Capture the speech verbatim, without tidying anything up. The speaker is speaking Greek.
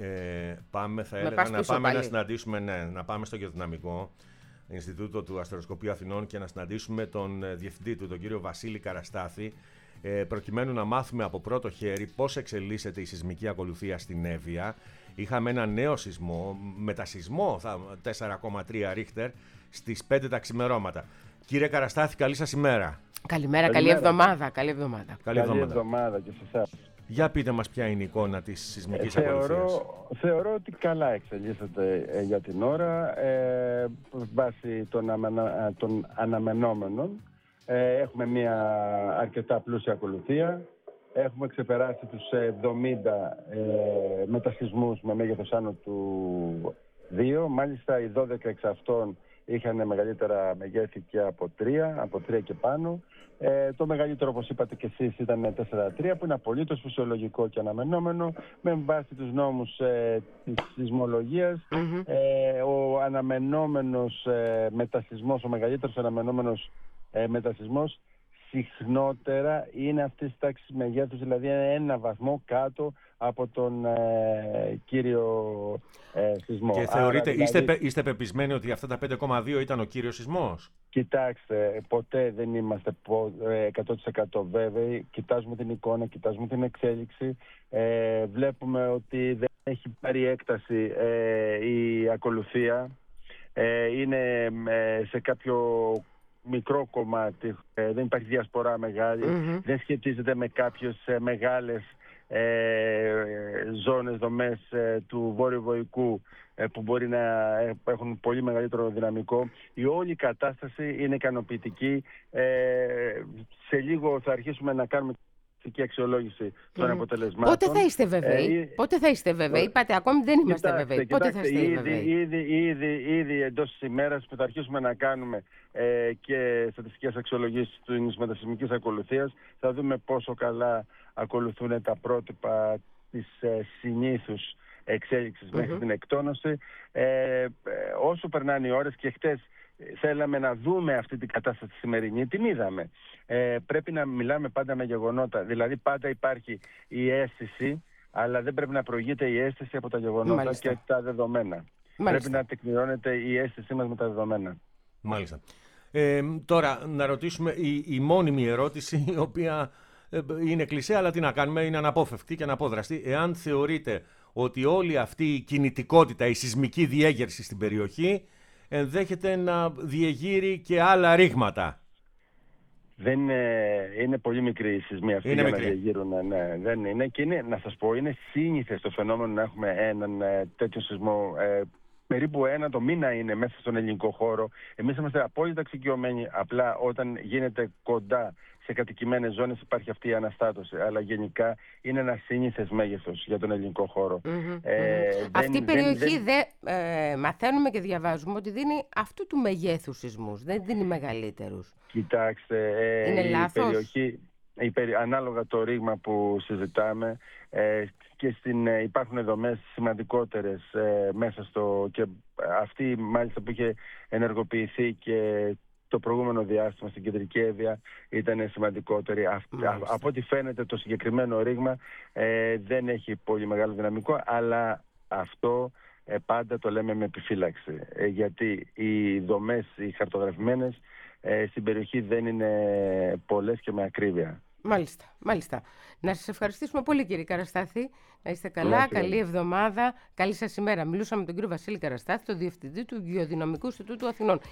Ε, πάμε, θα έλεγα, να πάμε πάλι. να συναντήσουμε, ναι, να πάμε στο Γεωδυναμικό Ινστιτούτο του Αστεροσκοπείου Αθηνών και να συναντήσουμε τον διευθυντή του, τον κύριο Βασίλη Καραστάθη, ε, προκειμένου να μάθουμε από πρώτο χέρι πώς εξελίσσεται η σεισμική ακολουθία στην Εύβοια. Είχαμε ένα νέο σεισμό, μετασεισμό τέσσερα κόμμα τρία ρίχτερ στις πέντε τα ξημερώματα. Κύριε Καραστάθη, καλή σας ημέρα. Καλημέρα, καλή εβδομάδα. Καλή εβδομάδα. Καλή εβδομάδα, καλή εβδομάδα και σε εσάς. Για πείτε μας ποια είναι η εικόνα της σεισμικής ε, ακολουθίας. Θεωρώ, θεωρώ ότι καλά εξελίσσεται ε, για την ώρα, ε, βάσει των, αμενα, των αναμενόμενων. Ε, έχουμε μια αρκετά πλούσια ακολουθία. Έχουμε ξεπεράσει τους εβδομήντα ε, μετασεισμούς με μέγεθος άνω του δύο. Μάλιστα οι δώδεκα εξ αυτών είχαν μεγαλύτερα μεγέθη και από τρία, από τρία και πάνω. Ε, το μεγαλύτερο, όπως είπατε και εσείς, ήταν τέσσερα τρία, που είναι απολύτως φυσιολογικό και αναμενόμενο, με βάση τους νόμους ε, της σεισμολογίας. Mm-hmm. Ε, ο αναμενόμενος ε, μετασεισμός, ο μεγαλύτερος αναμενόμενος ε, μετασεισμός, συχνότερα είναι αυτής της τάξης μεγέθους, δηλαδή ένα βαθμό κάτω από τον ε, κύριο ε, σεισμό. Και θεωρείτε, Άρα, δηλαδή, είστε, είστε πεπισμένοι ότι αυτά τα πέντε κόμμα δύο ήταν ο κύριος σεισμός? Κοιτάξτε, ποτέ δεν είμαστε εκατό τοις εκατό βέβαιοι. Κοιτάζουμε την εικόνα, κοιτάζουμε την εξέλιξη. Ε, βλέπουμε ότι δεν έχει πάρει έκταση ε, η ακολουθία. Ε, είναι ε, σε κάποιο μικρό κομμάτι, ε, δεν υπάρχει διασπορά μεγάλη, mm-hmm. δεν σχετίζεται με κάποιες ε, μεγάλες ε, ζώνες, δομές ε, του Βόρειου Βοϊκού ε, που μπορεί να ε, έχουν πολύ μεγαλύτερο δυναμικό. Η όλη κατάσταση είναι ικανοποιητική. Ε, σε λίγο θα αρχίσουμε να κάνουμε και αξιολόγηση των mm. αποτελεσμάτων. Πότε θα είστε βέβαιοι? Ε, Πότε θα είστε βέβαιοι? Είπατε ακόμη δεν είμαστε κοιτάξτε, βέβαιοι. Κοιτάξτε, Πότε θα είστε ήδη, βέβαιοι? Ήδη, ήδη, ήδη εντός της ημέρας που θα αρχίσουμε να κάνουμε ε, και στατιστικές αξιολογήσεις της μετασεισμικής ακολουθίας, θα δούμε πόσο καλά ακολουθούν τα πρότυπα της ε, συνήθους εξέλιξης mm-hmm. μέχρι την εκτόνωση. Ε, ε, όσο περνάνε οι ώρες, και χτες θέλαμε να δούμε αυτή την κατάσταση σημερινή, την είδαμε. Ε, πρέπει να μιλάμε πάντα με γεγονότα. Δηλαδή πάντα υπάρχει η αίσθηση, αλλά δεν πρέπει να προηγείται η αίσθηση από τα γεγονότα. Μάλιστα. Και τα δεδομένα. Μάλιστα. Πρέπει να τεκμηρώνεται η αίσθησή μας με τα δεδομένα. Μάλιστα. Ε, τώρα να ρωτήσουμε η, η μόνιμη ερώτηση, η οποία ε, είναι κλισέ, αλλά τι να κάνουμε, είναι αναπόφευκτη και αναπόδραστη. Εάν θεωρείτε ότι όλη αυτή η κινητικότητα, η σεισμική διέγερση στην περιοχή ενδέχεται να διεγείρει και άλλα ρήγματα. Δεν είναι, είναι πολύ μικρή η σεισμή αυτή για μικρή. να διεγείρουν. Ναι, δεν είναι. Και είναι, να σας πω, είναι σύνηθες το φαινόμενο να έχουμε έναν ε, τέτοιο σεισμό. Ε, περίπου ένα το μήνα είναι μέσα στον ελληνικό χώρο. Εμείς είμαστε απόλυτα εξοικειωμένοι. Απλά όταν γίνεται κοντά σε κατοικημένες ζώνες υπάρχει αυτή η αναστάτωση. Αλλά γενικά είναι ένα σύνηθες μέγεθος για τον ελληνικό χώρο. Mm-hmm, ε, mm-hmm. Δεν, αυτή η περιοχή, δεν, δεν... Ε, μαθαίνουμε και διαβάζουμε ότι δίνει αυτού του μεγέθους σεισμούς. Δεν δίνει μεγαλύτερους. Κοιτάξτε, ε, είναι η λάθος. περιοχή, η περι, ανάλογα το ρήγμα που συζητάμε, ε, και στην, ε, υπάρχουν δομές σημαντικότερες ε, μέσα στο... και αυτή μάλιστα που είχε ενεργοποιηθεί και το προηγούμενο διάστημα στην κεντρική Εύβοια ήταν σημαντικότερη. Α, από ό,τι φαίνεται το συγκεκριμένο ρήγμα ε, δεν έχει πολύ μεγάλο δυναμικό, αλλά αυτό ε, πάντα το λέμε με επιφύλαξη. Ε, γιατί οι δομές, οι χαρτογραφημένες ε, στην περιοχή δεν είναι πολλές και με ακρίβεια. Μάλιστα, μάλιστα. Να σας ευχαριστήσουμε πολύ, κύριε Καραστάθη. Να είστε καλά, Μάλιστα. Καλή εβδομάδα, καλή σας ημέρα. Μιλούσαμε με τον κύριο Βασίλη Καραστάθη, τον Διευθυντή του Γεωδυναμικού Ινστιτούτου Αθηνών.